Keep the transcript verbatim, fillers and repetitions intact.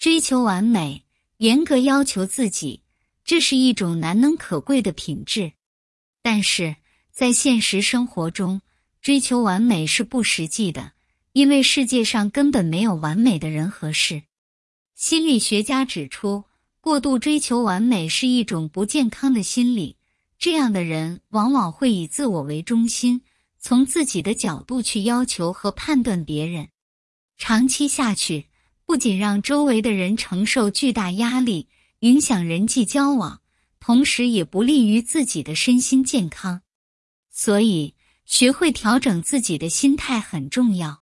追求完美，严格要求自己，这是一种难能可贵的品质。但是，在现实生活中，追求完美是不实际的，因为世界上根本没有完美的人和事。心理学家指出，过度追求完美是一种不健康的心理，这样的人往往会以自我为中心，从自己的角度去要求和判断别人。长期下去，不仅让周围的人承受巨大压力，影响人际交往，同时也不利于自己的身心健康。所以，学会调整自己的心态很重要。